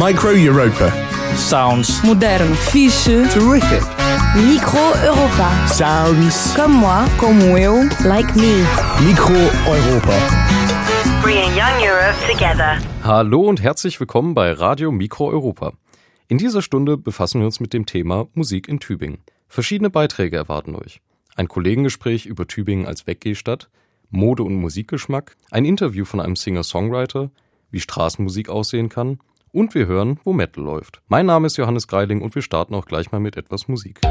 Micro Europa. Sounds. Modern. Fixe. Terrific. Micro Europa. Sounds. Comme moi, como eu, like me. Micro Europa. Bringing Young Europe together. Hallo und herzlich willkommen bei Radio Micro Europa. In dieser Stunde befassen wir uns mit dem Thema Musik in Tübingen. Verschiedene Beiträge erwarten euch. Ein Kollegengespräch über Tübingen als Weggehstadt, Mode- und Musikgeschmack, ein Interview von einem Singer-Songwriter, wie Straßenmusik aussehen kann und wir hören, wo Metal läuft. Mein Name ist Johannes Greiling und wir starten auch gleich mal mit etwas Musik.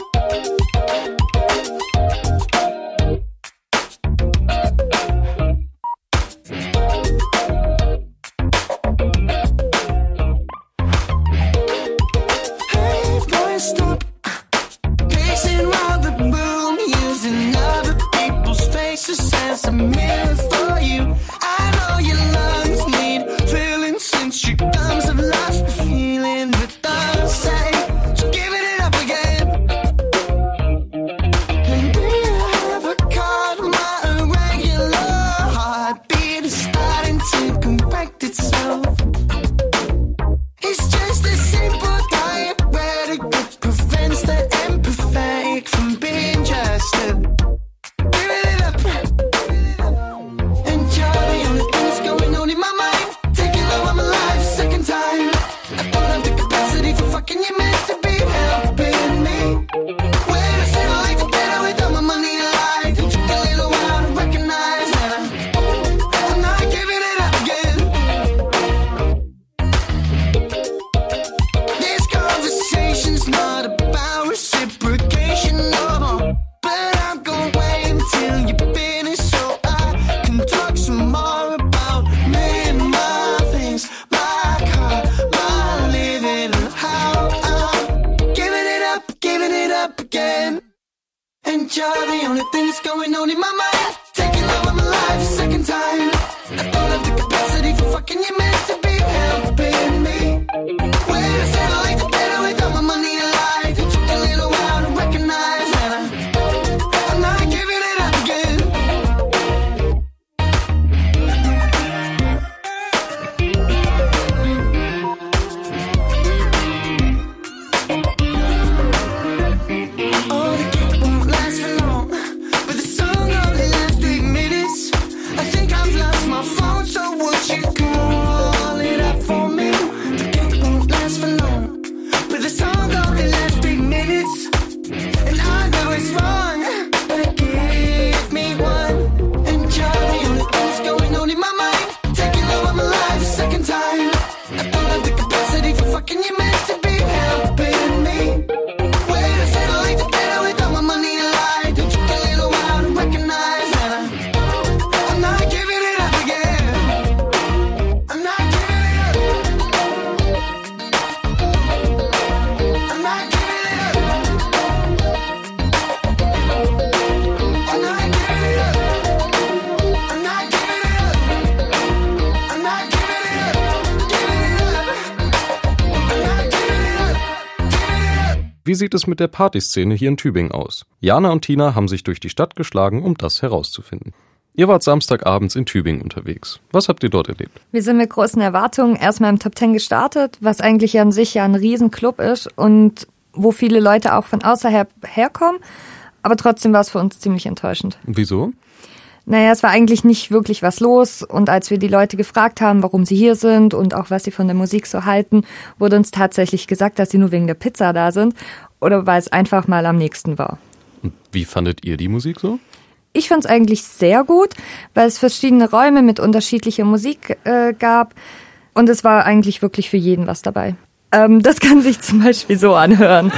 Wie sieht es mit der Partyszene hier in Tübingen aus? Jana und Tina haben sich durch die Stadt geschlagen, um das herauszufinden. Ihr wart samstagabends in Tübingen unterwegs. Was habt ihr dort erlebt? Wir sind mit großen Erwartungen erstmal im Top 10 gestartet, was eigentlich an sich ja ein Riesenclub ist und wo viele Leute auch von außerhalb herkommen. Aber trotzdem war es für uns ziemlich enttäuschend. Wieso? Naja, es war eigentlich nicht wirklich was los und als wir die Leute gefragt haben, warum sie hier sind und auch was sie von der Musik so halten, wurde uns tatsächlich gesagt, dass sie nur wegen der Pizza da sind oder weil es einfach mal am nächsten war. Und wie fandet ihr die Musik so? Ich fand es eigentlich sehr gut, weil es verschiedene Räume mit unterschiedlicher Musik gab und es war eigentlich wirklich für jeden was dabei. Das kann sich zum Beispiel so anhören.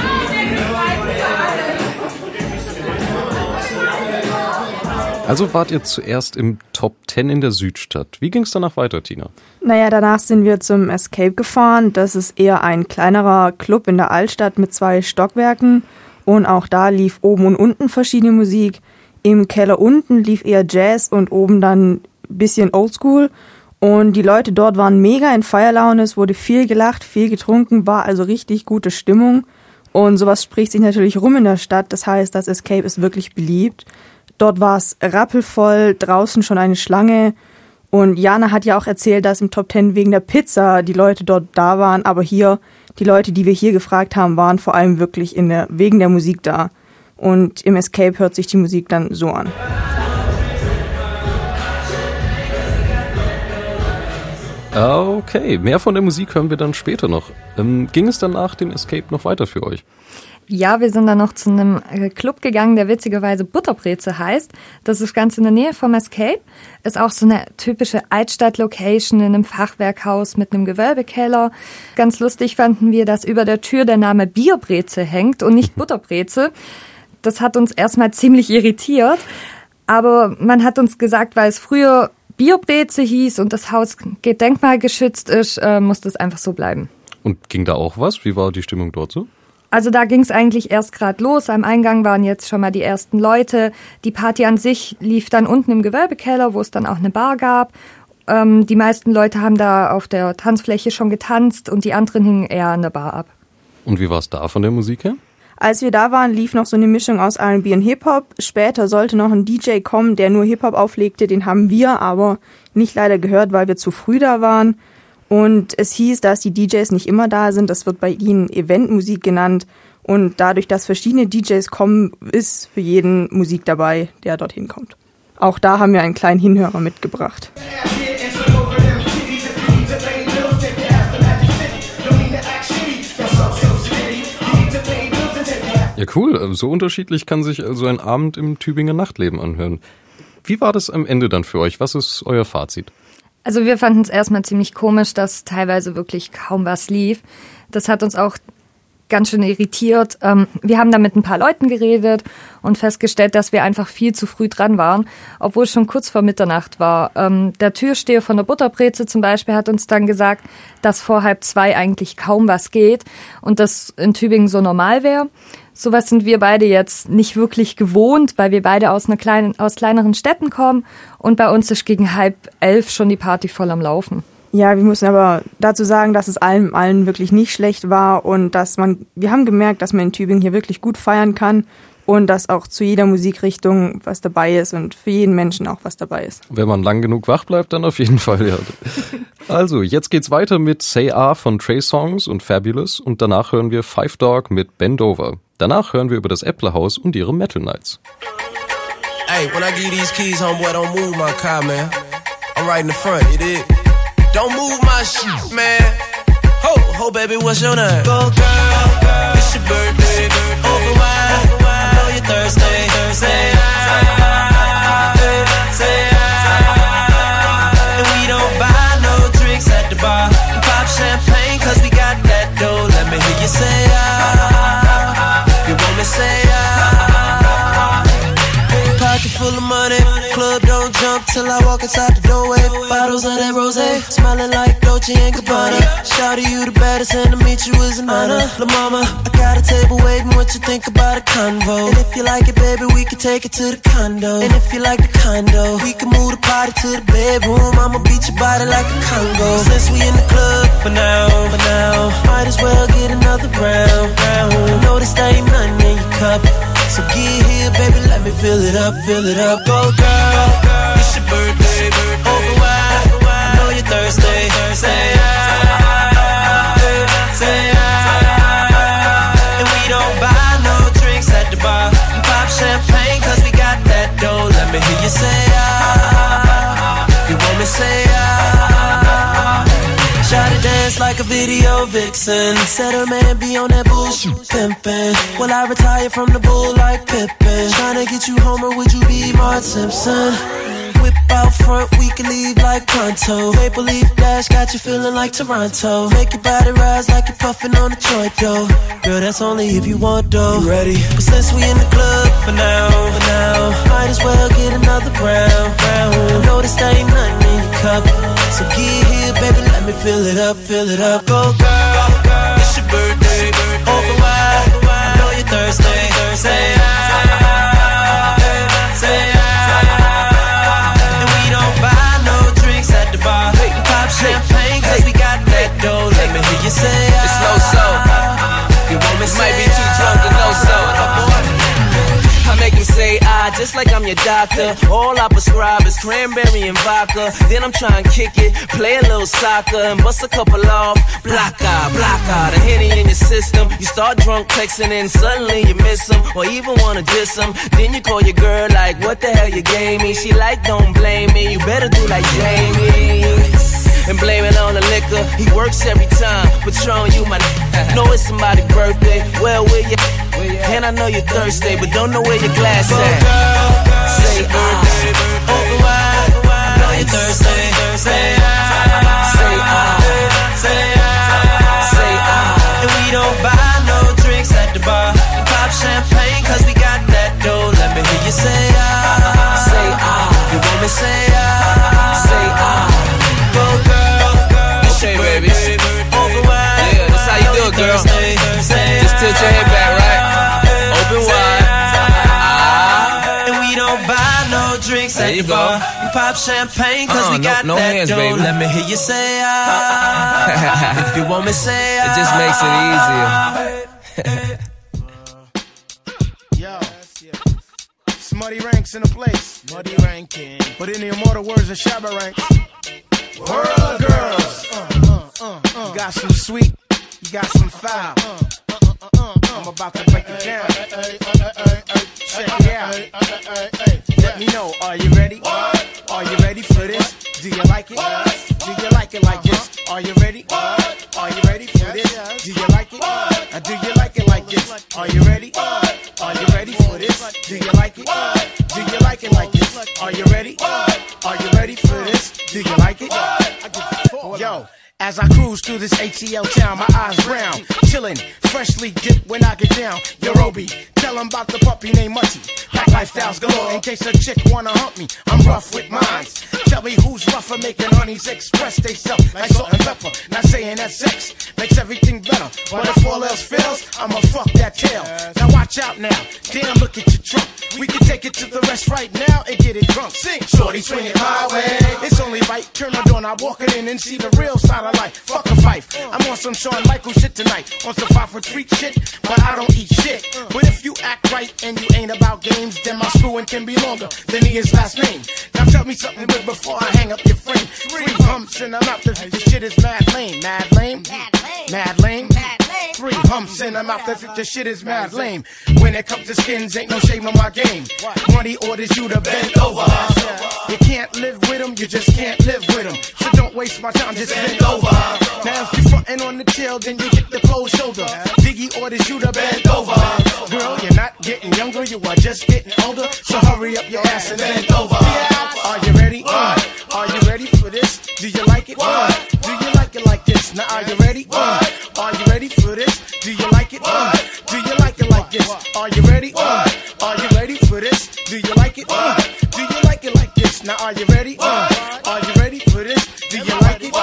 Also wart ihr zuerst im Top 10 in der Südstadt. Wie ging es danach weiter, Tina? Naja, danach sind wir zum Escape gefahren. Das ist eher ein kleinerer Club in der Altstadt mit 2 Stockwerken. Und auch da lief oben und unten verschiedene Musik. Im Keller unten lief eher Jazz und oben dann ein bisschen Oldschool. Und die Leute dort waren mega in Feierlaune. Es wurde viel gelacht, viel getrunken, war also richtig gute Stimmung. Und sowas spricht sich natürlich rum in der Stadt. Das heißt, das Escape ist wirklich beliebt. Dort war es rappelvoll, draußen schon eine Schlange Und Jana hat ja auch erzählt, dass im Top 10 wegen der Pizza die Leute dort da waren, aber hier, die Leute, die wir hier gefragt haben, waren vor allem wirklich wegen der Musik da. Und im Escape hört sich die Musik dann so an. Okay, mehr von der Musik hören wir dann später noch. Ging es dann nach dem Escape noch weiter für euch? Ja, wir sind dann noch zu einem Club gegangen, der witzigerweise Butterbreze heißt. Das ist ganz in der Nähe vom Escape. Ist auch so eine typische Altstadt-Location in einem Fachwerkhaus mit einem Gewölbekeller. Ganz lustig fanden wir, dass über der Tür der Name Bierbreze hängt und nicht Butterbreze. Das hat uns erstmal ziemlich irritiert. Aber man hat uns gesagt, weil es früher Bierbreze hieß und das Haus denkmalgeschützt ist, muss das einfach so bleiben. Und ging da auch was? Wie war die Stimmung dort so? Also da ging es eigentlich erst gerade los. Am Eingang waren jetzt schon mal die ersten Leute. Die Party an sich lief dann unten im Gewölbekeller, wo es dann auch eine Bar gab. Die meisten Leute haben da auf der Tanzfläche schon getanzt und die anderen hingen eher an der Bar ab. Und wie war es da von der Musik her? Als wir da waren, lief noch so eine Mischung aus R&B und Hip-Hop. Später sollte noch ein DJ kommen, der nur Hip-Hop auflegte. Den haben wir aber nicht leider gehört, weil wir zu früh da waren. Und es hieß, dass die DJs nicht immer da sind. Das wird bei ihnen Eventmusik genannt. Und dadurch, dass verschiedene DJs kommen, ist für jeden Musik dabei, der dorthin kommt. Auch da haben wir einen kleinen Hinhörer mitgebracht. Ja, cool. So unterschiedlich kann sich also ein Abend im Tübinger Nachtleben anhören. Wie war das am Ende dann für euch? Was ist euer Fazit? Also wir fanden es erstmal ziemlich komisch, dass teilweise wirklich kaum was lief. Das hat uns auch ganz schön irritiert. Wir haben da mit ein paar Leuten geredet und festgestellt, dass wir einfach viel zu früh dran waren, obwohl es schon kurz vor Mitternacht war. Der Türsteher von der Butterbreze zum Beispiel hat uns dann gesagt, dass vor 1:30 eigentlich kaum was geht und das in Tübingen so normal wäre. Sowas sind wir beide jetzt nicht wirklich gewohnt, weil wir beide aus kleineren Städten kommen und bei uns ist gegen 10:30 schon die Party voll am Laufen. Ja, wir müssen aber dazu sagen, dass es allen wirklich nicht schlecht war und wir haben gemerkt, dass man in Tübingen hier wirklich gut feiern kann und dass auch zu jeder Musikrichtung was dabei ist und für jeden Menschen auch was dabei ist. Wenn man lang genug wach bleibt, dann auf jeden Fall, ja. Also, jetzt geht's weiter mit Say Ah von Trey Songz und Fabulous und danach hören wir Five Dog mit Bend Over. Danach hören wir über das Äpplerhaus und ihre Metal Nights. Hey, when I give these keys, homeboy, don't move my car, man. I'm right in the front, you dig? Don't move my shit, man. Ho, baby, what's your name? Go, girl, it's your birthday. Over wine, I know you're thirsty. Say ah, say ah. And we don't buy no drinks at the bar. We pop champagne cause we got that dough. Let me hear you say ah. You want me say ah. Pocket full of money. Club don't jump till I walk inside the doorway. Bottles of that rosé, smelling like Dolce & Gabbana. Shawty, you the baddest, and to meet you is an honor. La mama, I got a table waiting. What you think about a convo? And if you like it, baby, we can take it to the condo. And if you like the condo, we can move the party to the bedroom. I'ma beat your body like a Congo. Since we in the club for now, might as well get another round. Notice there ain't nothing in your cup. So get here, baby, let me fill it up. Go, girl, it's your birthday. Over wide, I know you're thirsty. Say ah, say ah. And we don't buy no drinks at the bar. We pop champagne cause we got that dough. Let me hear you say ah. You want me say ah. Try to dance like a video vixen. Said her man be on that bullshit pimpin'. Will I retire from the bull like Pippin? Tryna get you home or would you be Mark Simpson? Whip out front, we can leave like pronto. Maple Leaf Dash got you feeling like Toronto. Make your body rise like you're puffin' on a joint though. Girl, that's only if you want though. You ready? But since we in the club for now, might as well get another round. Notice there ain't nothing in your cup. So get here, baby, let me fill it up. Go, girl, it's your birthday. Over wide, I know you're thirsty. Say ah, say ah. And we don't buy no drinks at the bar. We pop champagne cause we got that dough. Let me hear you say ah. It's low so. You want me Might be too drunk to know so. I make him say ah, just like I'm I'm your doctor. All I prescribe is cranberry and vodka. Then I'm trying to kick it, play a little soccer, and bust a couple off. Block out, the Henny in your system. You start drunk texting and suddenly you miss them, or even wanna diss them. Then you call your girl like, what the hell you gave me? She like, don't blame me, you better do like Jamie. And blame it on the liquor, he works every time. Patron, you my know it's somebody's birthday. Well, where you? And I know you're thirsty, but don't know where your glass at. Say open wide. I know you're thirsty. Say and we don't buy no drinks at the bar. We pop champagne 'cause we got that dough. Let me hear you say you want me say go girl. Okay, baby. Open wide. Yeah, that's how you do it, girl. Just tilt your head back, right? Open wide. And we don't buy no drinks at the bar. We pop champagne 'cause we got no that hands, dough. Baby. Let me hear you say if you want me say it just makes it easier. Yo, Smutty Ranks in the place. Smutty ranking. But in the immortal words of Shabba Ranks, world girls. You got some sweet, you got some foul. I'm about to break it down. Check it out. Let me know, are you ready? Are you ready for this? Do you like it? Do you like it like this? Are you ready? Are you ready for this? Do you like it? Do you like it like this? Are you ready? Are you ready for this? Do you like it? Do you like it like this? Are you ready? Are you ready for this? Do you like it? Yo. As I cruise through this ATL town, my eyes brown, chillin', freshly dipped when I get down. Yo, Roby, tell 'em about the puppy named Mutty. Black lifestyles galore, in case a chick wanna hump me, I'm rough with mines. Tell me who's rougher, making honeys express they self like salt and pepper. Not saying that sex makes everything better, but if all else fails, I'ma fuck that tail. Now watch out now, damn, look at your trunk. We can take it to the rest right now and get it drunk. Sing, shorty, swing it my way. It's only right, turn the door, now walk it in and see the real side of life. Fuck a fife, I'm on some Shawn Michaels shit tonight. On some 5 foot street shit, but I don't eat shit. But if you act right and you ain't about games, then my screwing can be longer than his last name. Now tell me something good before I hang up your frame. 3 humps in a mouth, this shit is mad lame. Mad lame? Mad lame? 3 humps in a mouth, this shit is mad lame. When it comes to skins, ain't no shame on my game. Money orders you to bend over. You can't live with them, you just can't live with them. So don't waste my time, just bend over. Now if you frontin' on the tail, then you get the cold shoulder. Diggy orders you to bend over. Girl, you're not getting younger, you are just getting older. So hurry up your ass and bend over. Are you ready? Are you ready for this? Do you like it? Do you like it like this? Now are you ready? Are you ready for this? Do you like it? Do you like it like this? Are you ready? Are you ready for this? Do you like it? Do you like it like this? Now are you ready? Are you ready for this? Do you like it?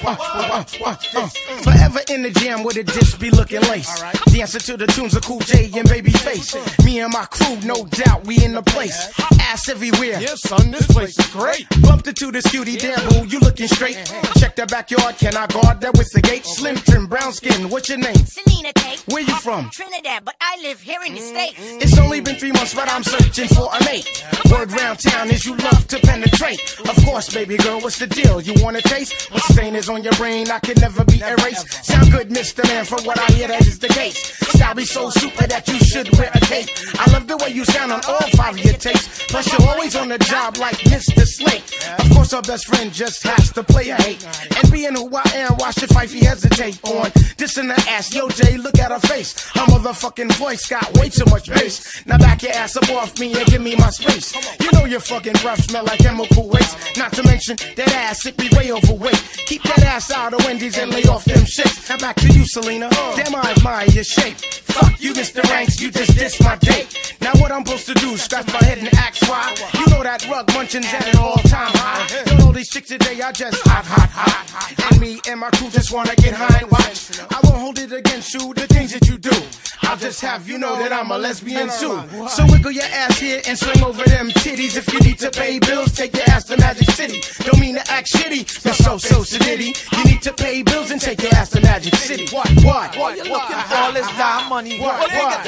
Forever in the jam with a disc be looking lace. Dancing to the tunes of Cool J and Babyface. Me and my crew, no doubt, we in the place. Ass everywhere. Yeah, son, this place is great. Bumped into this cutie, damn boo, you looking straight. Check the backyard, can I guard that with the gate? Slim trim, brown skin, what's your name? Selena Tate. Where you from? Trinidad, but I live here in the States. It's only been 3 months, but I'm searching for a mate. Word round town is you love to penetrate. Of course, baby girl, what's the deal? You wanna taste? What stain is on your brain? I can never be erased. Sound good, Mr. Man, from what I hear, that is the case. Style be so super that you should wear a cape. I love the way you sound on all 5 of your tapes. Plus, you're always on the job like Mr. Slate. Of course, our best friend just has to play a hate. And being who I am, why should Fifey hesitate on dissing the ass? Yo, Jay, look at her face. Her motherfucking voice got way too much bass. Now back your ass up off me and give me my space. You know your fucking breath smell like chemical waste. Not to mention that ass, it be way overweight. Keep that ass out of Wendy's and lay off them shits. Now back to you, Selena. Damn, I admire your shape. Fuck you, Mr. Ranks, you just dissed my date. Now what I'm supposed to do, scratch my head and ask why? You know that rug munching's at an all-time high. You know these chicks today are just hot. And me and my crew just wanna get high and watch. I won't hold it against you, the things that you do. I'll just have you know that I'm a lesbian too. So wiggle your ass here and swing over them titties. If you need to pay bills, take your ass to Magic City. Don't mean to act shitty, you're so sedity. You need to pay bills and take your ass to Magic City. What? You looking for all this dime money? What?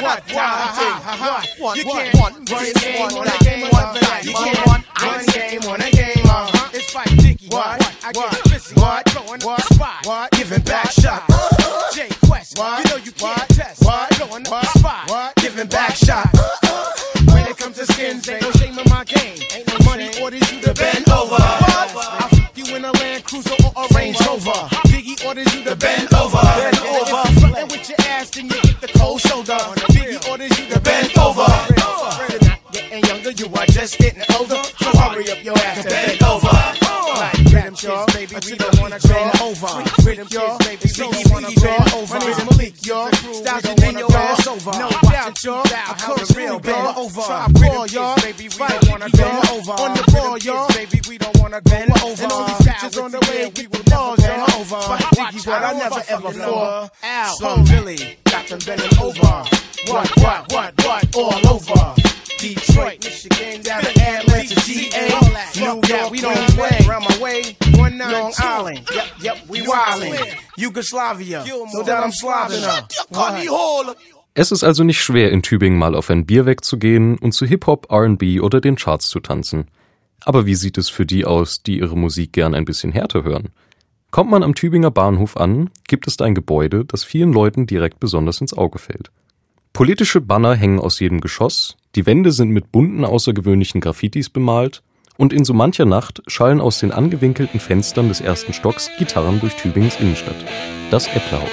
You can't run game on a game you can't run game on a game. It's fight Dicky. What? I get busy. What? Blowing up spot. What? Giving back shots. J Quest. What? You know you can't test. What? Blowing up spot. What? Giving back shots. When it comes to skins, ain't no shame in my game. Ain't no money orders you to bend over. I fuck you in a Land Cruiser or a Range Rover. Biggie orders you to bend over. Bend over. If you frontin' with your ass, then you get the cold shoulder. Biggie orders you to bend over. You're not getting younger, you are just getting older. So hurry up your ass to bend over. Like rap kids, baby, we don't wanna bend over. Rhythm kids, baby, we don't wanna bend over. My name's Malik, y'all. Styles you bend your ass over. No doubt, y'all. I come real bend over. Try ball, y'all. Baby, we don't wanna bend over. On the ball, y'all. Baby, we don't wanna bend over. And all these bitches on the way, we will never bend over. Diggy, what I never ever floor. Slum Billy, got them bending over. What, all over. Detroit, Michigan, down to Atlanta, GA, New York, we don't play. Around my way, Long Island, yep, we wildin'. Yugoslavia, no doubt I'm Slovenia. Es ist also nicht schwer, in Tübingen mal auf ein Bier wegzugehen und zu Hip-Hop, R&B oder den Charts zu tanzen. Aber wie sieht es für die aus, die ihre Musik gern ein bisschen härter hören? Kommt man am Tübinger Bahnhof an, gibt es da ein Gebäude, das vielen Leuten direkt besonders ins Auge fällt. Politische Banner hängen aus jedem Geschoss, die Wände sind mit bunten, außergewöhnlichen Graffitis bemalt und in so mancher Nacht schallen aus den angewinkelten Fenstern des ersten Stocks Gitarren durch Tübingens Innenstadt. Das Äpplerhaus.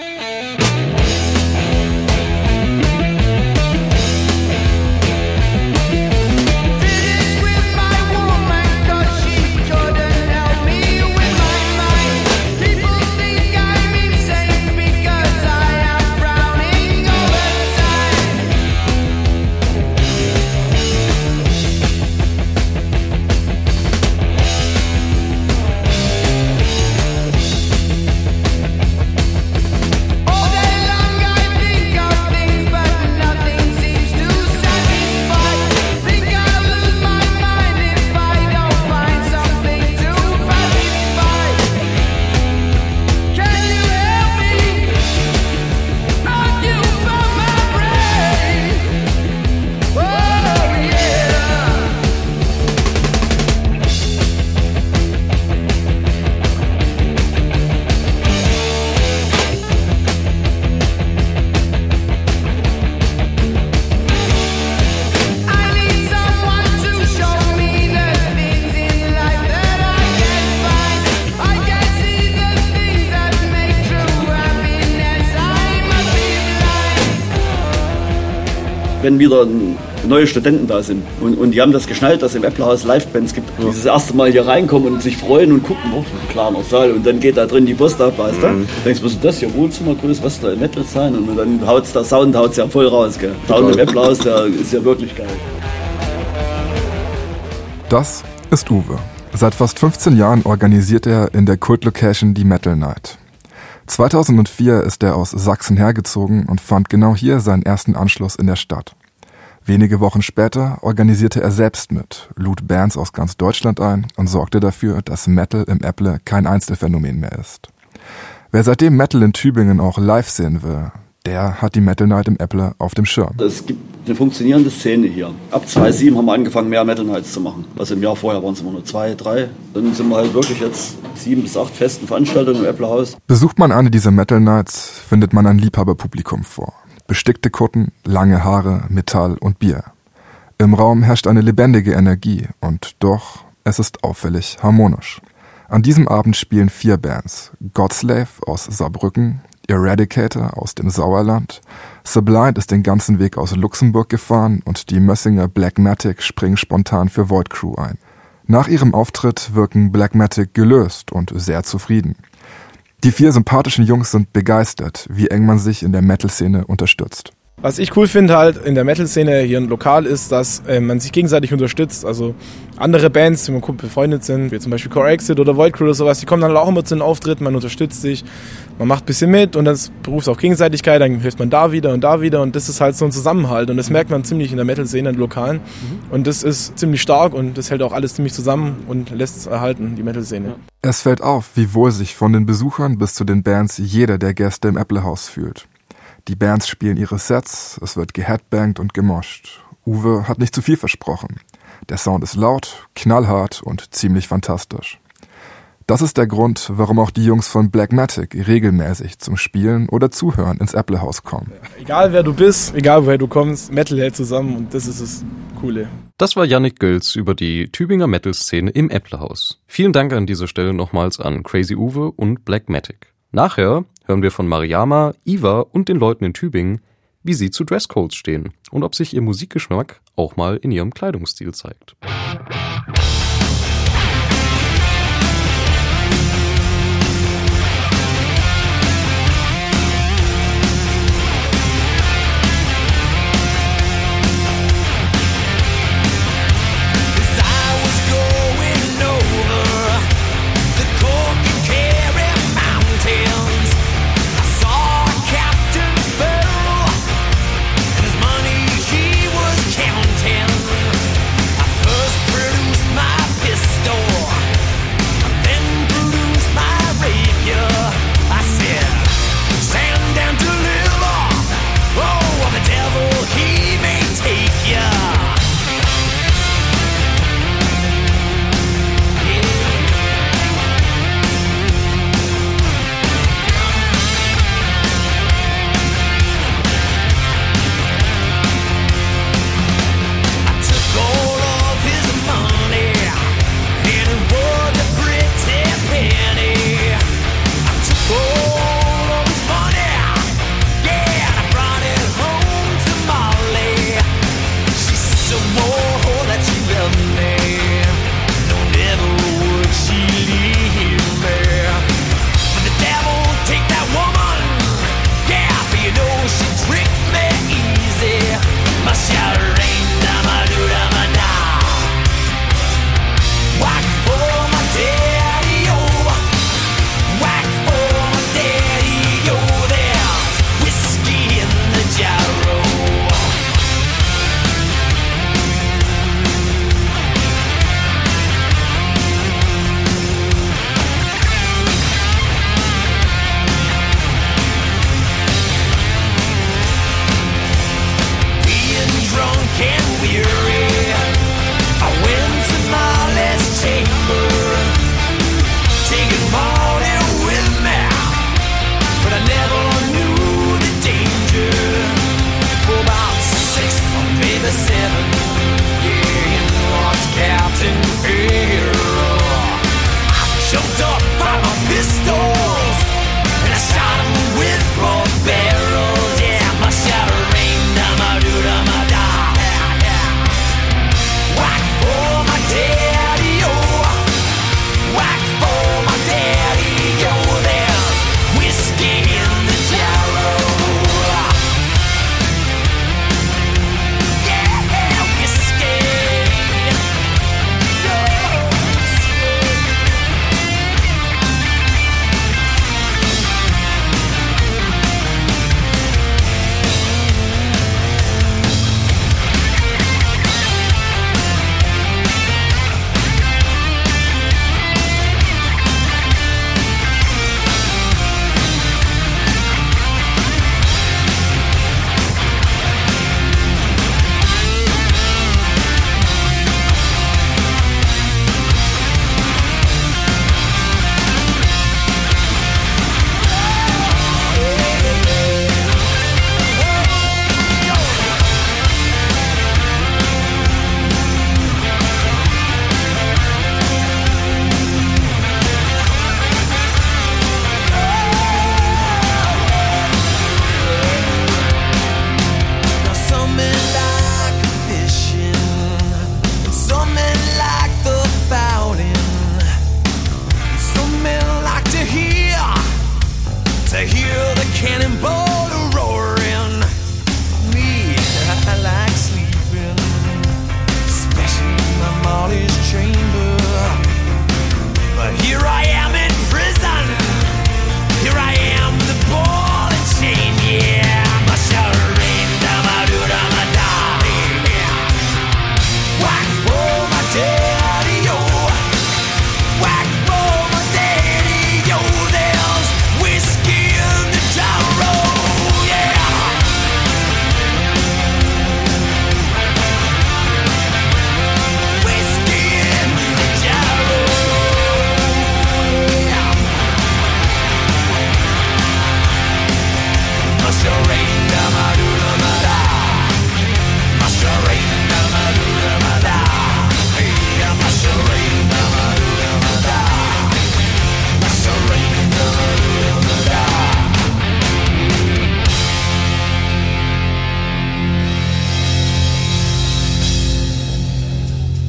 Wenn wieder neue Studenten da sind und die haben das geschnallt, dass im Äpplerhaus Livebands gibt, die das erste Mal hier reinkommen und sich freuen und gucken, oh, ein kleiner Saal und dann geht da drin die Post ab, weißt du? Denkst du, was ist das hier, Wohnzimmergröße, was da im Metal sein? Und dann haut's der Sound ja voll raus, gell? Sound im Äpplerhaus, der ist ja wirklich geil. Das ist Uwe. Seit fast 15 Jahren organisiert er in der Kult-Location die Metal Night. 2004 ist er aus Sachsen hergezogen und fand genau hier seinen ersten Anschluss in der Stadt. Wenige Wochen später organisierte er selbst mit, lud Bands aus ganz Deutschland ein und sorgte dafür, dass Metal im Äpple kein Einzelfänomen mehr ist. Wer seitdem Metal in Tübingen auch live sehen will, der hat die Metal Night im Äpple auf dem Schirm. Es gibt eine funktionierende Szene hier. Ab 2007 haben wir angefangen, mehr Metal Nights zu machen. Also im Jahr vorher waren es immer nur 2, 3. Dann sind wir halt wirklich jetzt 7 bis 8 festen Veranstaltungen im Äpplerhaus. Besucht man eine dieser Metal Nights, findet man ein Liebhaberpublikum vor. Bestickte Kutten, lange Haare, Metall und Bier. Im Raum herrscht eine lebendige Energie und doch, es ist auffällig harmonisch. An diesem Abend spielen 4 Bands. Godslave aus Saarbrücken, Eradicator aus dem Sauerland, Sublime ist den ganzen Weg aus Luxemburg gefahren und die Mössinger Blackmatic springen spontan für Void Crew ein. Nach ihrem Auftritt wirken Blackmatic gelöst und sehr zufrieden. Die 4 sympathischen Jungs sind begeistert, wie eng man sich in der Metal-Szene unterstützt. Was ich cool finde halt in der Metal-Szene hier lokal ist, dass man sich gegenseitig unterstützt. Also andere Bands, die mit Kumpel befreundet sind, wie zum Beispiel Core Exit oder Void Crew oder sowas, die kommen dann auch immer zu den Auftritten, man unterstützt sich, man macht ein bisschen mit und das beruft auch Gegenseitigkeit, dann hilft man da wieder und das ist halt so ein Zusammenhalt und das merkt man ziemlich in der Metal-Szene, in der Lokalen und das ist ziemlich stark und das hält auch alles ziemlich zusammen und lässt es erhalten, die Metal-Szene. Es fällt auf, wie wohl sich von den Besuchern bis zu den Bands jeder der Gäste im Apple-Haus fühlt. Die Bands spielen ihre Sets, es wird geheadbangt und gemoscht. Uwe hat nicht zu viel versprochen. Der Sound ist laut, knallhart und ziemlich fantastisch. Das ist der Grund, warum auch die Jungs von Blackmatic regelmäßig zum Spielen oder Zuhören ins Apple-Haus kommen. Egal wer du bist, egal woher du kommst, Metal hält zusammen und das ist das Coole. Das war Yannick Gölz über die Tübinger Metal-Szene im Apple-Haus. Vielen Dank an dieser Stelle nochmals an Crazy Uwe und Blackmatic. Nachher hören wir von Mariama, Iva und den Leuten in Tübingen, wie sie zu Dresscodes stehen und ob sich ihr Musikgeschmack auch mal in ihrem Kleidungsstil zeigt.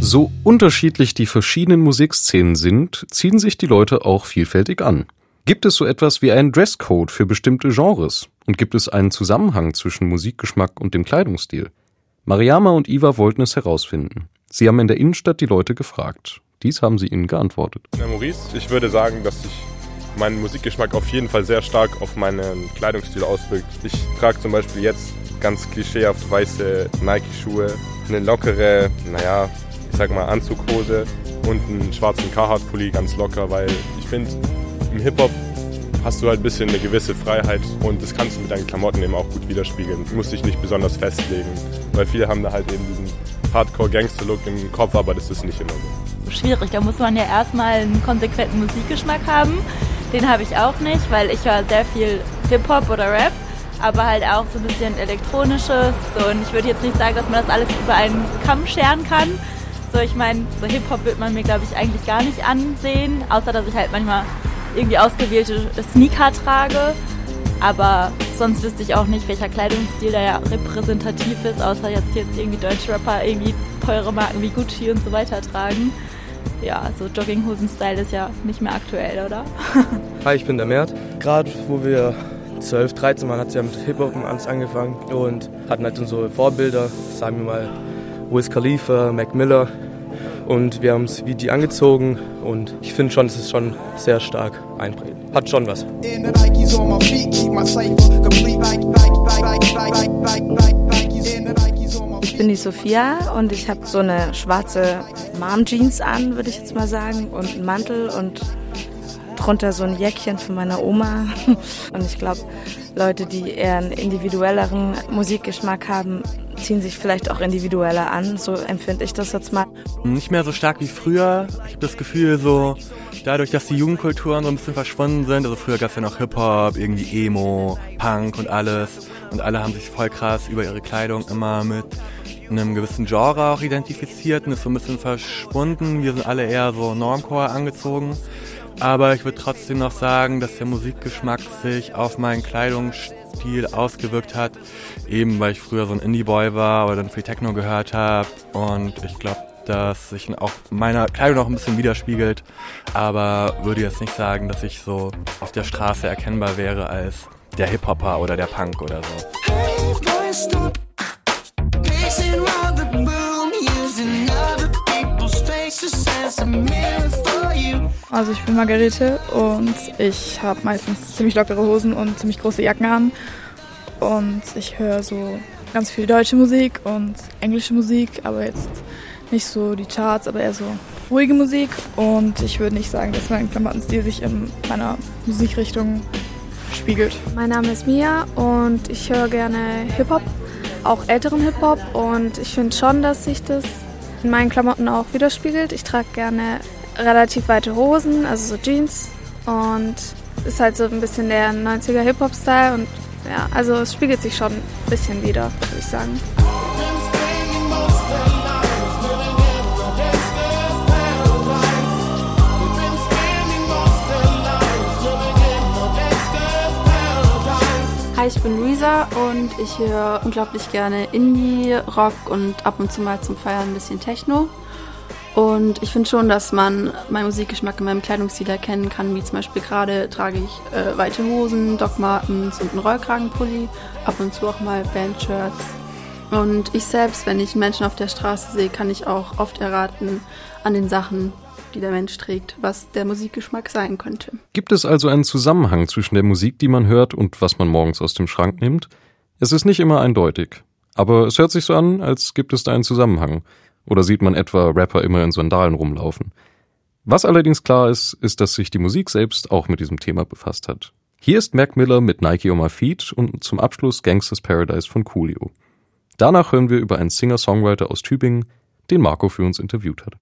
So unterschiedlich die verschiedenen Musikszenen sind, ziehen sich die Leute auch vielfältig an. Gibt es so etwas wie einen Dresscode für bestimmte Genres? Und gibt es einen Zusammenhang zwischen Musikgeschmack und dem Kleidungsstil? Mariama und Iva wollten es herausfinden. Sie haben in der Innenstadt die Leute gefragt. Dies haben sie ihnen geantwortet. Na, Maurice, ich würde sagen, dass sich mein Musikgeschmack auf jeden Fall sehr stark auf meinen Kleidungsstil auswirkt. Ich trage zum Beispiel jetzt ganz klischeehaft weiße Nike-Schuhe, eine lockere, ich sag mal Anzughose und einen schwarzen Carhartt-Pulli ganz locker, weil ich finde, im Hip-Hop hast du halt ein bisschen eine gewisse Freiheit und das kannst du mit deinen Klamotten eben auch gut widerspiegeln. Du musst dich nicht besonders festlegen, weil viele haben da halt eben diesen Hardcore-Gangster-Look im Kopf, aber das ist nicht immer so. Schwierig, da muss man ja erstmal einen konsequenten Musikgeschmack haben. Den habe ich auch nicht, weil ich höre sehr viel Hip-Hop oder Rap, aber halt auch so ein bisschen Elektronisches. Und ich würde jetzt nicht sagen, dass man das alles über einen Kamm scheren kann. So, ich meine, so Hip-Hop wird man mir, glaube ich, eigentlich gar nicht ansehen, außer dass ich halt manchmal irgendwie ausgewählte Sneaker trage. Aber sonst wüsste ich auch nicht, welcher Kleidungsstil da ja repräsentativ ist, außer jetzt irgendwie deutsche Rapper irgendwie teure Marken wie Gucci und so weiter tragen. Ja, so Jogginghosen-Style ist ja nicht mehr aktuell, oder? Hi, ich bin der Mert. Gerade wo wir 12, 13 waren, hat es ja mit Hip-Hop alles angefangen und hatten halt unsere Vorbilder, sagen wir mal Wiz Khalifa, Mac Miller. Und wir haben es wie die angezogen und ich finde schon, es ist schon sehr stark einprägend. Hat schon was. Ich bin die Sophia und ich habe so eine schwarze Mom-Jeans an, würde ich jetzt mal sagen, und einen Mantel und drunter so ein Jäckchen von meiner Oma. Und ich glaube, Leute, die eher einen individuelleren Musikgeschmack haben, ziehen sich vielleicht auch individueller an. So empfinde ich das jetzt mal. Nicht mehr so stark wie früher. Ich habe das Gefühl, so dadurch, dass die Jugendkulturen so ein bisschen verschwunden sind. Also früher gab es ja noch Hip-Hop, irgendwie Emo, Punk und alles. Und alle haben sich voll krass über ihre Kleidung immer mit einem gewissen Genre auch identifiziert und ist so ein bisschen verschwunden. Wir sind alle eher so Normcore angezogen. Aber ich würde trotzdem noch sagen, dass der Musikgeschmack sich auf meinen Kleidungsstil ausgewirkt hat. Eben weil ich früher so ein Indie-Boy war oder dann viel Techno gehört habe. Und ich glaube, dass sich auch meiner Kleidung noch ein bisschen widerspiegelt. Aber würde jetzt nicht sagen, dass ich so auf der Straße erkennbar wäre als der Hip-Hopper oder der Punk oder so. Also ich bin Margarete und ich habe meistens ziemlich lockere Hosen und ziemlich große Jacken an. Und ich höre so ganz viel deutsche Musik und englische Musik, aber jetzt nicht so die Charts, aber eher so ruhige Musik. Und ich würde nicht sagen, dass mein Klamottenstil sich in meiner Musikrichtung spiegelt. Mein Name ist Mia und ich höre gerne Hip-Hop, auch älteren Hip-Hop. Und ich finde schon, dass sich das in meinen Klamotten auch widerspiegelt. Ich trage gerne relativ weite Hosen, also so Jeans. Und ist halt so ein bisschen der 90er Hip-Hop-Style. Und ja, also es spiegelt sich schon ein bisschen wider, würde ich sagen. Hi, ich bin Luisa und ich höre unglaublich gerne Indie, Rock und ab und zu mal zum Feiern ein bisschen Techno. Und ich finde schon, dass man meinen Musikgeschmack in meinem Kleidungsstil erkennen kann, wie zum Beispiel gerade trage ich weite Hosen, Doc Martens und einen Rollkragenpulli, ab und zu auch mal Bandshirts. Und ich selbst, wenn ich Menschen auf der Straße sehe, kann ich auch oft erraten an den Sachen, die der Mensch trägt, was der Musikgeschmack sein könnte. Gibt es also einen Zusammenhang zwischen der Musik, die man hört und was man morgens aus dem Schrank nimmt? Es ist nicht immer eindeutig, aber es hört sich so an, als gibt es da einen Zusammenhang. Oder sieht man etwa Rapper immer in Sandalen rumlaufen? Was allerdings klar ist, ist, dass sich die Musik selbst auch mit diesem Thema befasst hat. Hier ist Mac Miller mit Nike on My Feet und zum Abschluss Gangsta's Paradise von Coolio. Danach hören wir über einen Singer-Songwriter aus Tübingen, den Marco für uns interviewt hat.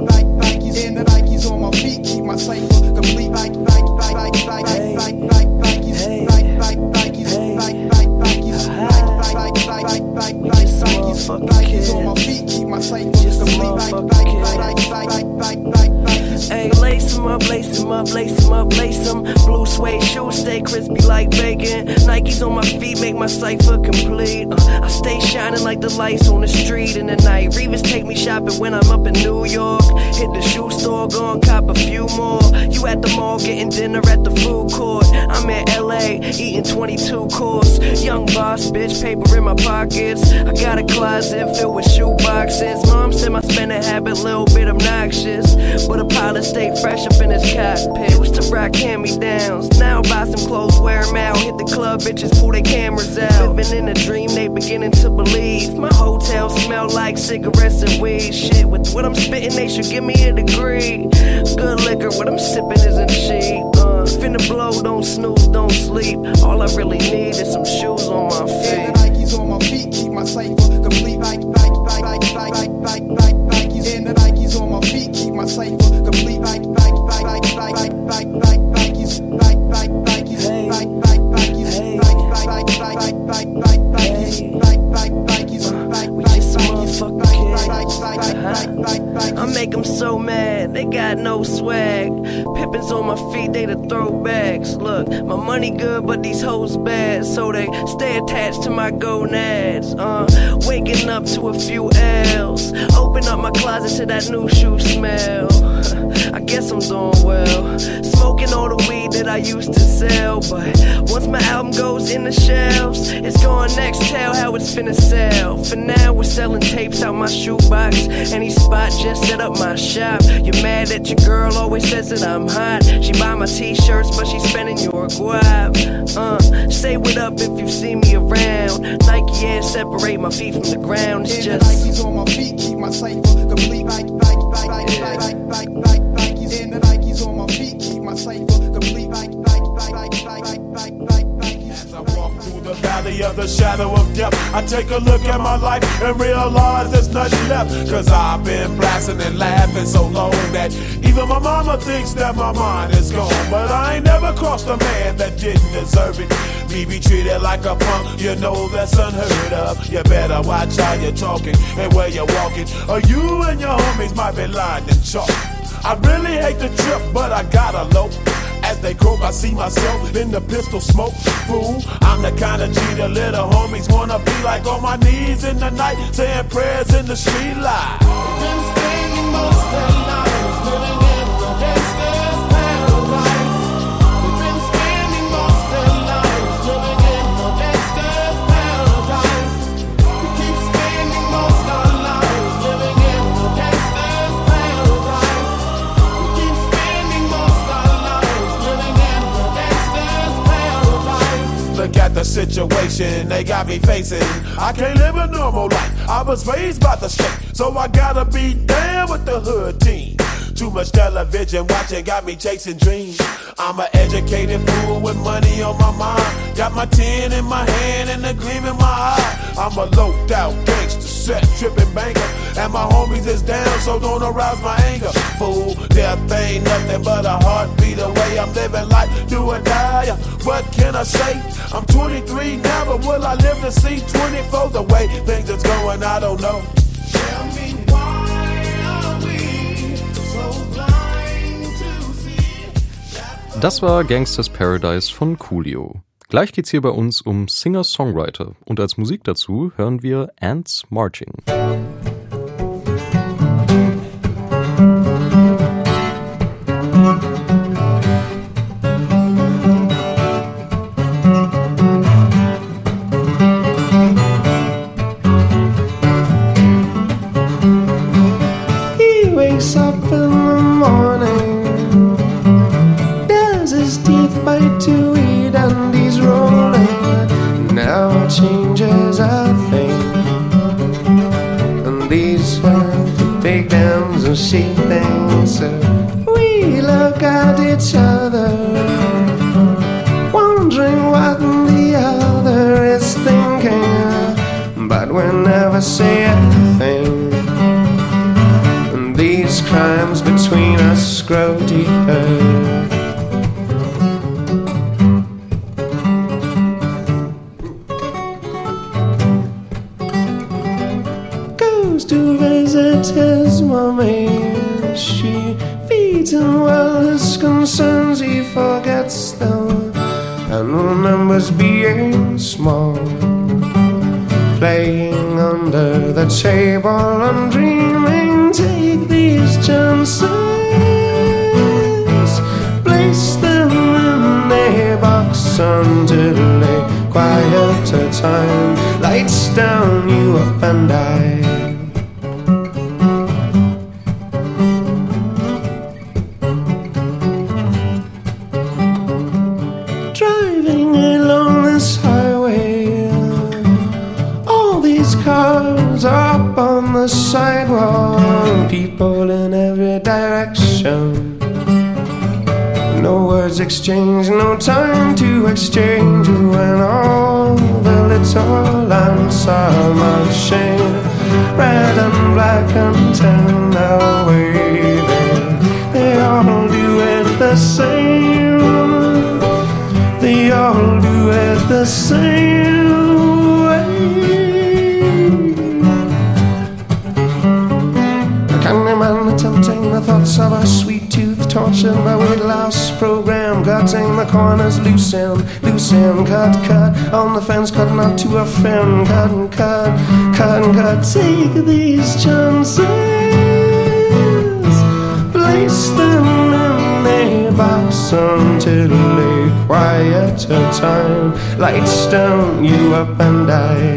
In the Nikes on my feet, keep my cipher complete. motherfucking kid. On my feet, keep my cipher complete. Hey, lace 'em up, lace 'em up, lace 'em up, lace 'em. Blue suede shoes stay crispy like bacon. Nikes on my feet make my cipher complete. I stay shining like the lights on the street in the night. Revis take me shopping when I'm up in New York. Hit the shoe store, go and cop a few more. You at the mall getting dinner at the food court. I'm in LA eating 22 course. Young boss, bitch, paper in my pockets. I got a closet filled with shoe boxes. Mom said my spending habit a little bit obnoxious, but a pilot stayed fresh up in his cockpit. Used to rock hand-me-downs, now buy some clothes, wear them out. Hit the club, bitches pull their cameras out. Living in a dream, they beginning to believe. My hotel smell like cigarettes and weed. Shit, with what I'm spitting, they should give me a degree. Good liquor, what I'm sipping isn't cheap. Finna blow, don't snooze, don't sleep. All I really need is some shoes on my feet. And the Nikes on my feet keep my cipher complete. Nikes. And the Nikes on my feet keep my cipher complete. Nikes. I make them so mad, they got no swag. Pippins on my feet, they the throwbacks. Look, my money good, but these hoes bad, so they stay attached to my gonads. Waking up to a few L's. Open up my closet to that new shoe smell. I guess I'm doing well. Smoking all the weed that I used to sell, but once my album goes in the shelves, it's going next. Tell how it's finna sell. For now, we're selling tapes out my shoebox. Any spot, just set up my shop. You're mad that your girl always says that I'm hot. She buy my t-shirts, but she's spending your guap. Say what up if you see me around. Nike Air separate my feet from the ground. It's just Nikes on my feet keep my cipher complete. Nikes. And the Nikes on my feet keep my cipher complete. As I walk through the valley of the shadow of death, I take a look at my life and realize there's nothing left. Cause I've been blasting and laughing so long that even my mama thinks that my mind is gone. But I ain't never crossed a man that didn't deserve it. Me be treated like a punk, you know that's unheard of. You better watch how you're talking and where you're walking, or you and your homies might be lying in chalk. I really hate the trip, but I gotta low. As they croak, I see myself in the pistol smoke. Fool, I'm the kind of G the little homies wanna be like, on my knees in the night, saying prayers in the street light. Been spending most of their lives living in the gangster's paradise. We've been spending most of their lives living in the gangster's paradise. We keep spending most of our lives living in the gangster's paradise. We keep spending most of our lives living in the gangster's paradise. Look at the situation they got me facing. I can't live a normal life. I was raised by the state, so I gotta be down with the hood team. Too much television watching got me chasing dreams. I'm an educated fool with money on my mind. Got my tin in my hand and a gleam in my eye. I'm a loped out gangster, set tripping banker, and my homies is down, so don't arouse my anger. Fool, death ain't nothing but a heartbeat away. I'm living life, do or die. What can I say? I'm 23 now, but will I live to see 24? The way things is going, I don't know. Tell me why are we so blind to see? Das war Gangsters Paradise von Coolio. Gleich geht's hier bei uns um Singer-Songwriter und als Musik dazu hören wir Ants Marching. He wakes up in the morning, does his teeth bite to eat, and he's rolling. Now it changes a thing, and these are big dams and she thinks. So we look at each other, wondering what the other is thinking, but we never say anything. And these crimes between us grow deeper. comes to visit his mommy. She feeds him well, his concerns he forgets them and remembers being small, playing under the table and dreaming. Take these chances, place them in a box until a quieter time lights down you up and I. Driving along this highway, all these cars up on the sidewalk, people in every direction. No words exchanged, no time to exchange when all the little lamps are marching, red and black and tan are waving. They all do it the same. They all do it the same way. The Candyman attempting the thoughts of a sweet tooth, tortured by weight loss program, cutting the corners loose end, cut, cut, on the fence, cut not to offend, cut and cut, cut and cut. Take these chances, place them in a box until a quieter time lights down you up and I.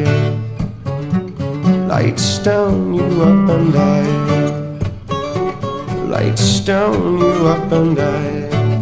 Lights down you up and I. Lights down you up and I.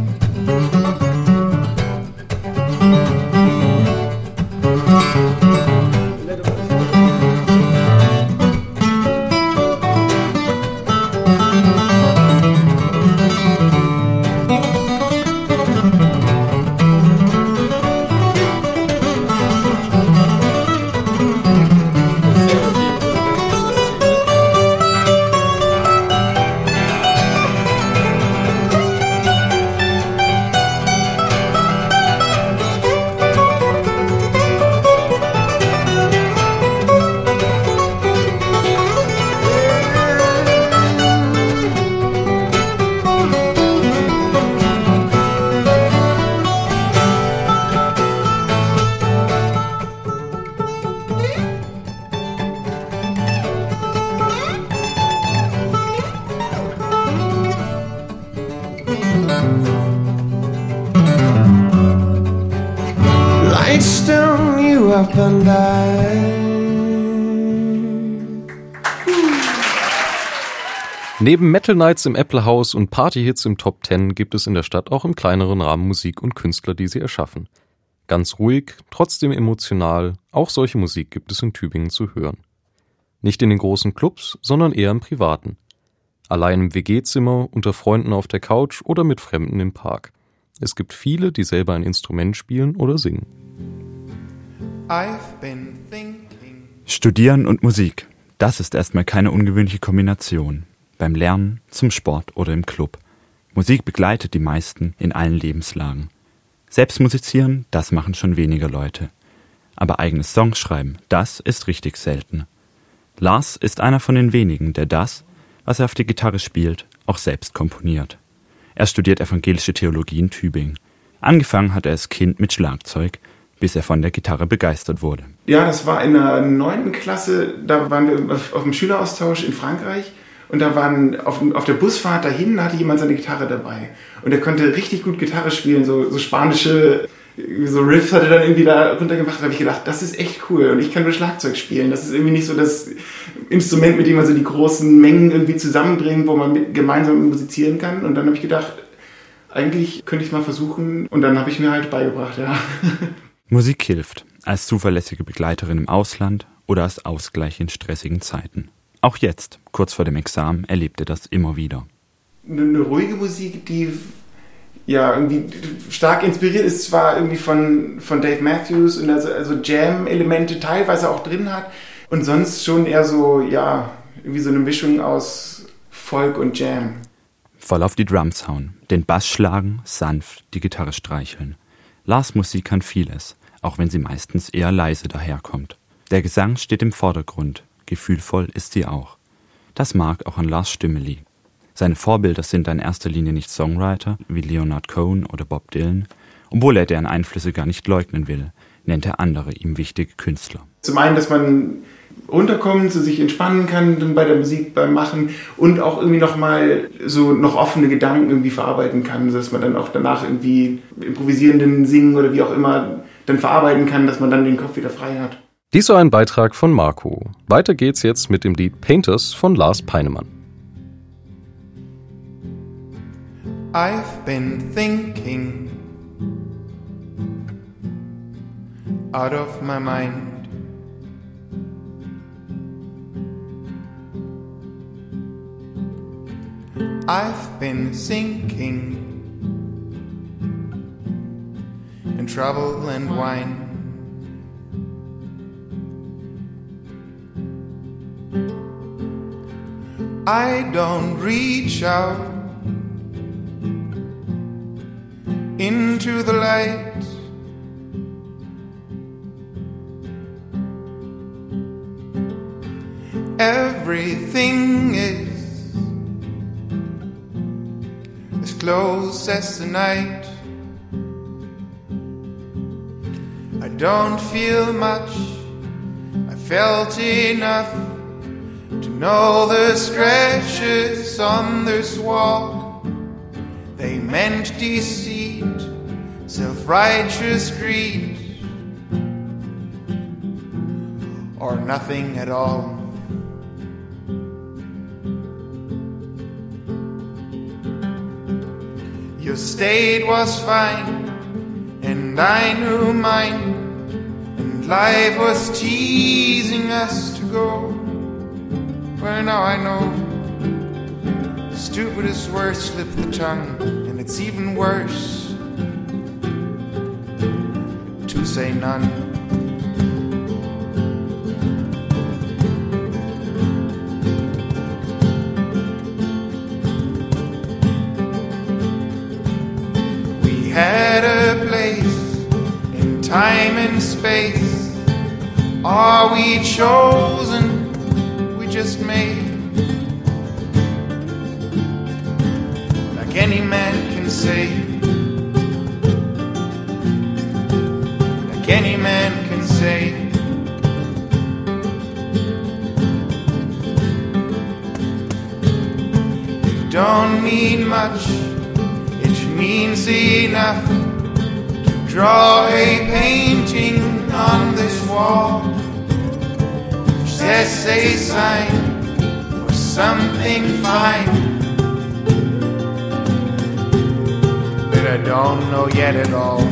Lights down you up and I. Neben Metal Nights im Apple House und Partyhits im Top 10 gibt es in der Stadt auch im kleineren Rahmen Musik und Künstler, die sie erschaffen. Ganz ruhig, trotzdem emotional, auch solche Musik gibt es in Tübingen zu hören. Nicht in den großen Clubs, sondern eher im Privaten. Allein im WG-Zimmer, unter Freunden auf der Couch oder mit Fremden im Park. Es gibt viele, die selber ein Instrument spielen oder singen. Studieren und Musik, das ist erstmal keine ungewöhnliche Kombination. Beim Lernen, zum Sport oder im Club. Musik begleitet die meisten in allen Lebenslagen. Selbst musizieren, das machen schon weniger Leute. Aber eigenes Songs schreiben, das ist richtig selten. Lars ist einer von den wenigen, der das, was er auf die Gitarre spielt, auch selbst komponiert. Er studiert evangelische Theologie in Tübingen. Angefangen hat er als Kind mit Schlagzeug, bis er von der Gitarre begeistert wurde. Ja, das war in der 9. Klasse, da waren wir auf dem Schüleraustausch in Frankreich. Und da waren auf der Busfahrt dahin, hatte jemand seine Gitarre dabei. Und er konnte richtig gut Gitarre spielen, so spanische, so Riffs hat er dann irgendwie da runtergemacht. Da habe ich gedacht, das ist echt cool. Und ich kann nur Schlagzeug spielen. Das ist irgendwie nicht so das Instrument, mit dem man so die großen Mengen irgendwie zusammenbringt, wo man gemeinsam musizieren kann. Und dann habe ich gedacht, eigentlich könnte ich es mal versuchen. Und dann habe ich mir halt beigebracht, ja. Musik hilft, als zuverlässige Begleiterin im Ausland oder als Ausgleich in stressigen Zeiten. Auch jetzt, kurz vor dem Examen, erlebt er das immer wieder. Eine ruhige Musik, die ja irgendwie stark inspiriert ist, zwar irgendwie von Dave Matthews und also Jam-Elemente teilweise auch drin hat und sonst schon eher so, ja, irgendwie so eine Mischung aus Folk und Jam. Voll auf die Drums hauen, den Bass schlagen, sanft die Gitarre streicheln. Lars Musik kann vieles, auch wenn sie meistens eher leise daherkommt. Der Gesang steht im Vordergrund. gefühlvoll ist sie auch. Das mag auch an Lars Stimme liegen. Seine Vorbilder sind in erster Linie nicht Songwriter wie Leonard Cohen oder Bob Dylan, obwohl er deren Einflüsse gar nicht leugnen will, nennt er andere ihm wichtige Künstler. Zum einen, dass man runterkommen, so sich entspannen kann dann bei der Musik, beim Machen und auch irgendwie nochmal so noch offene Gedanken irgendwie verarbeiten kann, dass man dann auch danach irgendwie improvisierenden Singen oder wie auch immer dann verarbeiten kann, dass man dann den Kopf wieder frei hat. Dies war ein Beitrag von Marco. Weiter geht's jetzt mit dem Lied Painters von Lars Peinemann. I've been thinking out of my mind. I've been sinking in trouble and wine. I don't reach out into the light. Everything is as close as the night. I don't feel much, I felt enough to know the scratches on this wall. They meant deceit, self-righteous greed, or nothing at all. Your state was fine, and I knew mine, and life was teasing us to go. Well, now I know the stupidest words slip the tongue, and it's even worse to say none. We had a place in time and space. Are we chosen? Just made. Like any man can say, like any man can say. You don't need much, it means enough to draw a painting on this wall. Says a sign for something fine that I don't know yet at all.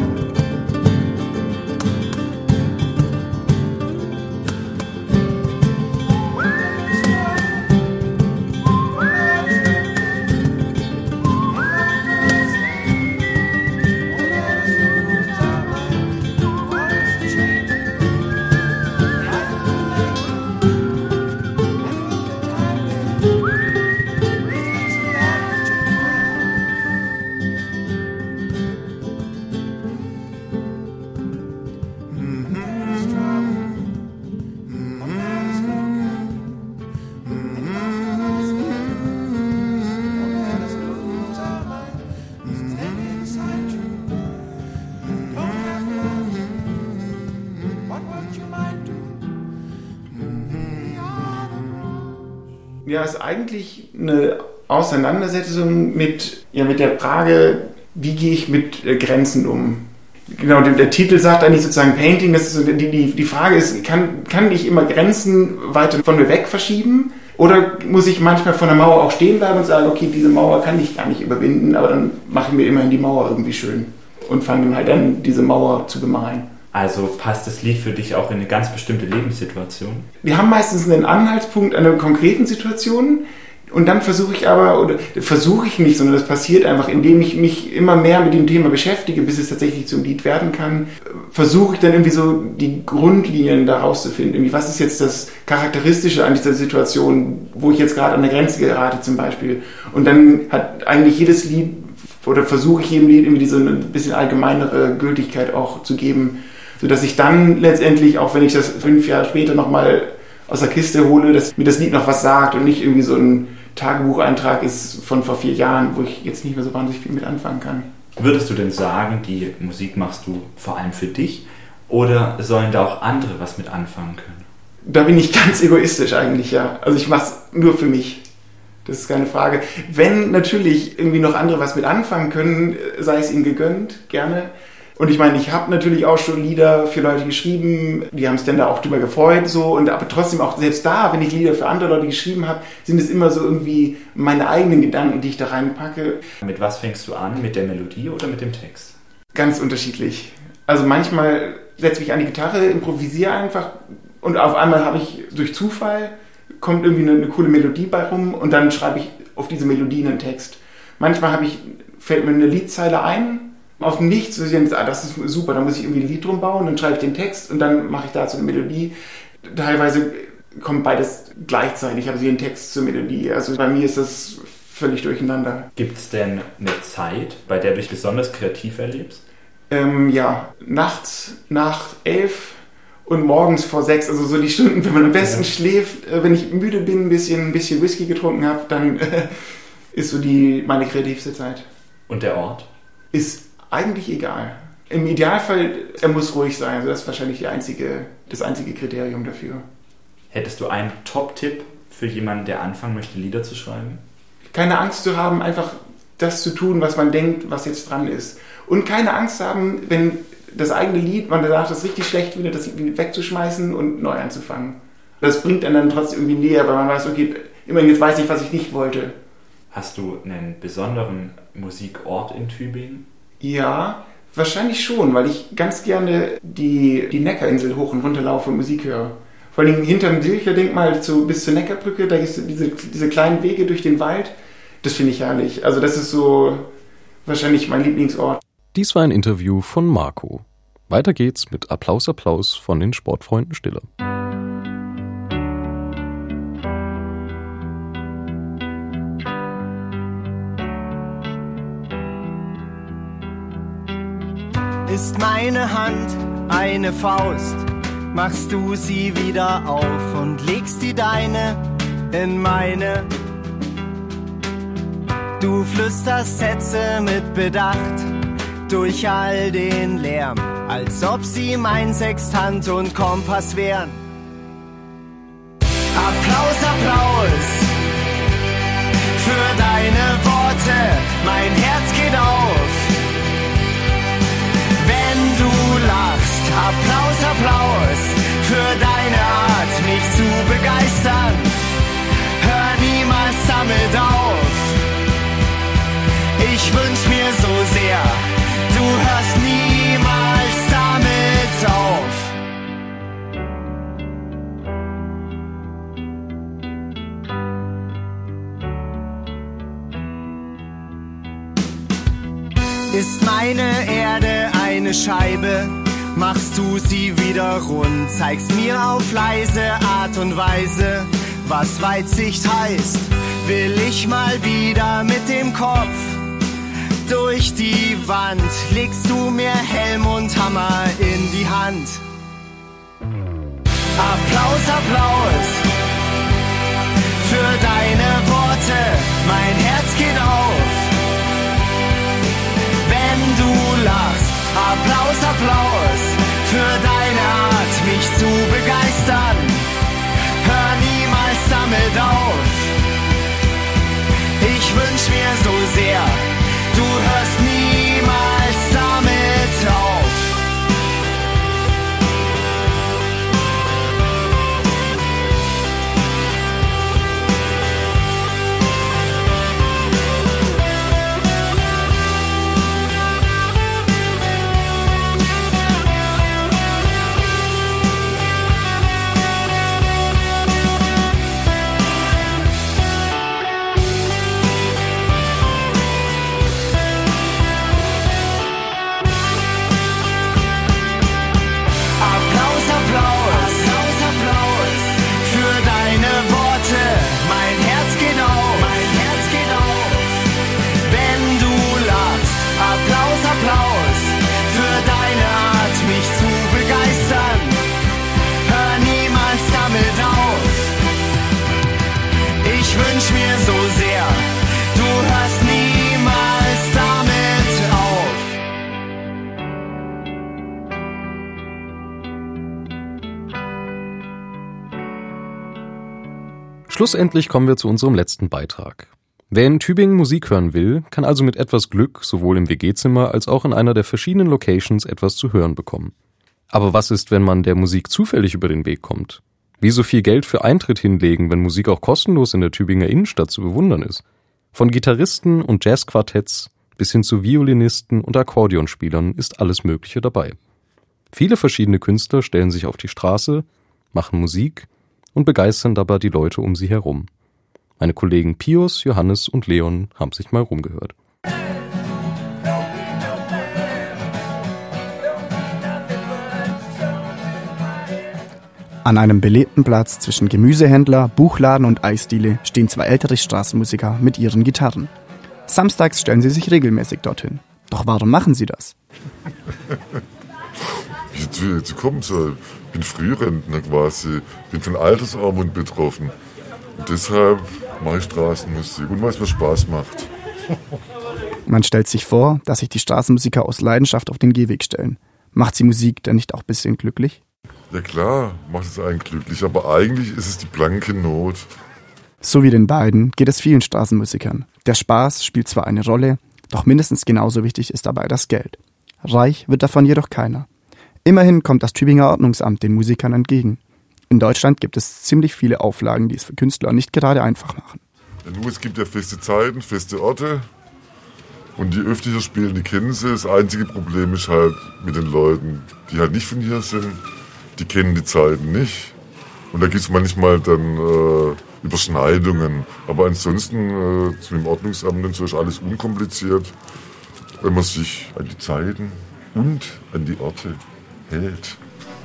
Ja, ist eigentlich eine Auseinandersetzung mit der Frage, wie gehe ich mit Grenzen um? Genau, der Titel sagt eigentlich sozusagen Painting, das ist so, die Frage ist, kann ich immer Grenzen weiter von mir weg verschieben? Oder muss ich manchmal vor der Mauer auch stehen bleiben und sagen, okay, diese Mauer kann ich gar nicht überwinden, aber dann mache ich mir immerhin die Mauer irgendwie schön und fange dann halt an, diese Mauer zu bemalen. Also passt das Lied für dich auch in eine ganz bestimmte Lebenssituation? Wir haben meistens einen Anhaltspunkt an einer konkreten Situation und dann versuche ich nicht, sondern das passiert einfach, indem ich mich immer mehr mit dem Thema beschäftige, bis es tatsächlich zum Lied werden kann, versuche ich dann irgendwie so die Grundlinien daraus zu finden. Irgendwie, was ist jetzt das Charakteristische an dieser Situation, wo ich jetzt gerade an der Grenze gerate zum Beispiel. Und dann hat eigentlich jedes Lied, oder versuche ich jedem Lied irgendwie so eine bisschen allgemeinere Gültigkeit auch zu geben, sodass ich dann letztendlich, auch wenn ich das 5 Jahre später nochmal aus der Kiste hole, dass mir das Lied noch was sagt und nicht irgendwie so ein Tagebucheintrag ist von vor 4 Jahren, wo ich jetzt nicht mehr so wahnsinnig viel mit anfangen kann. Würdest du denn sagen, die Musik machst du vor allem für dich oder sollen da auch andere was mit anfangen können? Da bin ich ganz egoistisch eigentlich, ja. Also ich mache es nur für mich. Das ist keine Frage. Wenn natürlich irgendwie noch andere was mit anfangen können, sei es ihnen gegönnt, gerne. Und ich meine, ich habe natürlich auch schon Lieder für Leute geschrieben, die haben sich dann da auch drüber gefreut, so. Und aber trotzdem auch selbst da, wenn ich Lieder für andere Leute geschrieben habe, sind es immer so irgendwie meine eigenen Gedanken, die ich da reinpacke. Mit was fängst du an? Mit der Melodie oder mit dem Text? Ganz unterschiedlich. Also manchmal setze ich an die Gitarre, improvisiere einfach und auf einmal habe ich durch Zufall, kommt irgendwie eine coole Melodie bei rum und dann schreibe ich auf diese Melodie einen Text. Manchmal fällt mir eine Liedzeile ein, aus dem Nichts, das ist super, da muss ich irgendwie ein Lied drum bauen, dann schreibe ich den Text und dann mache ich dazu eine Melodie. Teilweise kommt beides gleichzeitig, also den Text zur Melodie. Also bei mir ist das völlig durcheinander. Gibt es denn eine Zeit, bei der du dich besonders kreativ erlebst? Ja, nachts nach 11 und morgens vor 6, also so die Stunden, wenn man am besten schläft. Wenn ich müde bin, ein bisschen Whisky getrunken habe, dann ist so meine kreativste Zeit. Und der Ort? Ist eigentlich egal. Im Idealfall, er muss ruhig sein. Also das ist wahrscheinlich das einzige Kriterium dafür. Hättest du einen Top-Tipp für jemanden, der anfangen möchte, Lieder zu schreiben? Keine Angst zu haben, einfach das zu tun, was man denkt, was jetzt dran ist. Und keine Angst haben, wenn das eigene Lied, man sagt, das richtig schlecht findet, das wegzuschmeißen und neu anzufangen. Das bringt einen dann trotzdem irgendwie näher, weil man weiß, okay, immerhin jetzt weiß ich, was ich nicht wollte. Hast du einen besonderen Musikort in Tübingen? Ja, wahrscheinlich schon, weil ich ganz gerne die Neckarinsel hoch und runter laufe und Musik höre. Vor allem hinterm Silcher-Denkmal bis zur Neckarbrücke, da gibt es diese kleinen Wege durch den Wald. Das finde ich herrlich. Also das ist so wahrscheinlich mein Lieblingsort. Dies war ein Interview von Marco. Weiter geht's mit Applaus von den Sportfreunden Stille. Ist meine Hand eine Faust, machst du sie wieder auf und legst die deine in meine. Du flüsterst Sätze mit Bedacht durch all den Lärm, als ob sie mein Sextant und Kompass wären. Applaus, Applaus für deine Worte, mein Herz geht auf. Wenn du lachst, Applaus, Applaus für deine Art, mich zu begeistern. Hör niemals damit auf. Ich wünsch mir so sehr, du hörst niemals damit auf. Ist meine Erde eine Scheibe, machst du sie wieder rund, zeigst mir auf leise Art und Weise, was Weitsicht heißt. Will ich mal wieder mit dem Kopf durch die Wand, legst du mir Helm und Hammer in die Hand. Applaus, Applaus für deine Worte, mein Herz geht auf. Wenn du lachst, Applaus, Applaus für deine Art, mich zu begeistern. Hör niemals damit auf. Ich wünsch mir so sehr, du hörst niemals damit auf. Schlussendlich kommen wir zu unserem letzten Beitrag. Wer in Tübingen Musik hören will, kann also mit etwas Glück sowohl im WG-Zimmer als auch in einer der verschiedenen Locations etwas zu hören bekommen. Aber was ist, wenn man der Musik zufällig über den Weg kommt? Wie so viel Geld für Eintritt hinlegen, wenn Musik auch kostenlos in der Tübinger Innenstadt zu bewundern ist? Von Gitarristen und Jazzquartetts bis hin zu Violinisten und Akkordeonspielern ist alles Mögliche dabei. Viele verschiedene Künstler stellen sich auf die Straße, machen Musik und begeistern dabei die Leute um sie herum. Meine Kollegen Pius, Johannes und Leon haben sich mal rumgehört. An einem belebten Platz zwischen Gemüsehändler, Buchladen und Eisdiele stehen zwei ältere Straßenmusiker mit ihren Gitarren. Samstags stellen sie sich regelmäßig dorthin. Doch warum machen sie das? Jetzt kommt's halt. Ich bin Frührentner quasi, bin von Altersarmut betroffen. Und deshalb mache ich Straßenmusik und weil es mir Spaß macht. Man stellt sich vor, dass sich die Straßenmusiker aus Leidenschaft auf den Gehweg stellen. Macht sie Musik denn nicht auch ein bisschen glücklich? Ja klar, macht es einen glücklich, aber eigentlich ist es die blanke Not. So wie den beiden geht es vielen Straßenmusikern. Der Spaß spielt zwar eine Rolle, doch mindestens genauso wichtig ist dabei das Geld. Reich wird davon jedoch keiner. Immerhin kommt das Tübinger Ordnungsamt den Musikern entgegen. In Deutschland gibt es ziemlich viele Auflagen, die es für Künstler nicht gerade einfach machen. Ja, nur es gibt ja feste Zeiten, feste Orte. Und die öfter spielen, die kennen sie. Das einzige Problem ist halt mit den Leuten, die halt nicht von hier sind. Die kennen die Zeiten nicht. Und da gibt es manchmal dann Überschneidungen. Aber ansonsten zu dem Ordnungsamt und so ist alles unkompliziert, wenn man sich an die Zeiten und an die Orte hält.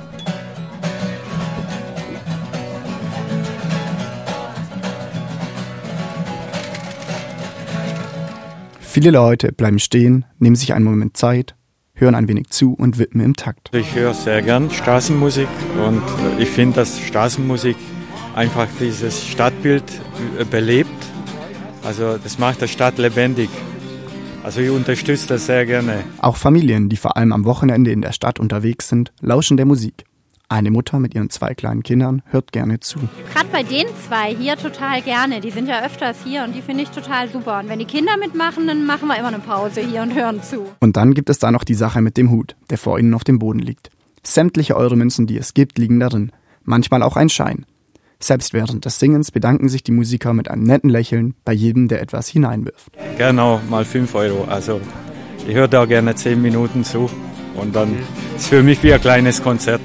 Viele Leute bleiben stehen, nehmen sich einen Moment Zeit, hören ein wenig zu und wippen im Takt. Ich höre sehr gern Straßenmusik und ich finde, dass Straßenmusik einfach dieses Stadtbild belebt. Also das macht der Stadt lebendig. Also ich unterstütze das sehr gerne. Auch Familien, die vor allem am Wochenende in der Stadt unterwegs sind, lauschen der Musik. Eine Mutter mit ihren 2 kleinen Kindern hört gerne zu. Gerade bei den 2 hier total gerne. Die sind ja öfters hier und die finde ich total super. Und wenn die Kinder mitmachen, dann machen wir immer eine Pause hier und hören zu. Und dann gibt es da noch die Sache mit dem Hut, der vor ihnen auf dem Boden liegt. Sämtliche Euromünzen, die es gibt, liegen darin. Manchmal auch ein Schein. Selbst während des Singens bedanken sich die Musiker mit einem netten Lächeln bei jedem, der etwas hineinwirft. Genau, mal 5 Euro. Also ich höre da gerne 10 Minuten zu und dann ist es für mich wie ein kleines Konzert.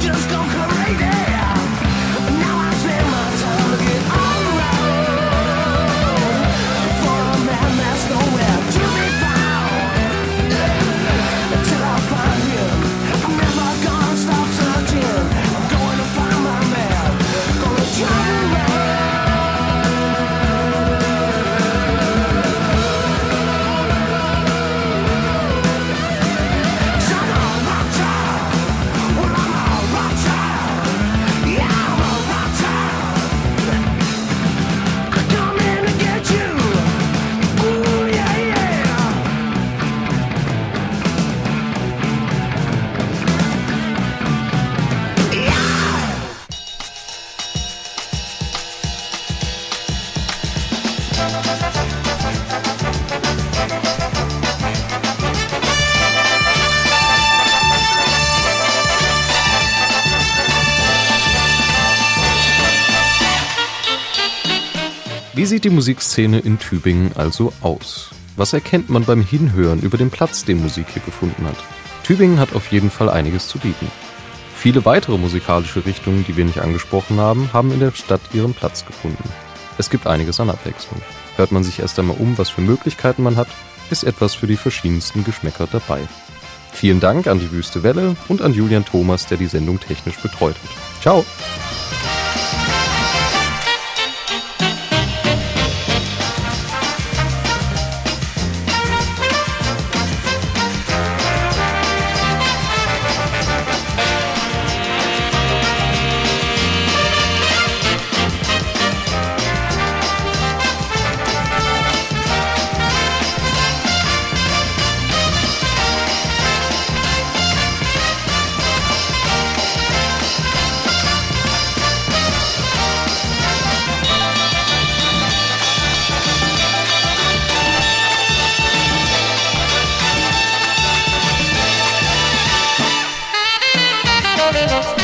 Wie sieht die Musikszene in Tübingen also aus? Was erkennt man beim Hinhören über den Platz, den Musik hier gefunden hat? Tübingen hat auf jeden Fall einiges zu bieten. Viele weitere musikalische Richtungen, die wir nicht angesprochen haben, haben in der Stadt ihren Platz gefunden. Es gibt einiges an Abwechslung. Hört man sich erst einmal um, was für Möglichkeiten man hat, ist etwas für die verschiedensten Geschmäcker dabei. Vielen Dank an die Wüste Welle und an Julian Thomas, der die Sendung technisch betreut hat. Ciao! Thank you.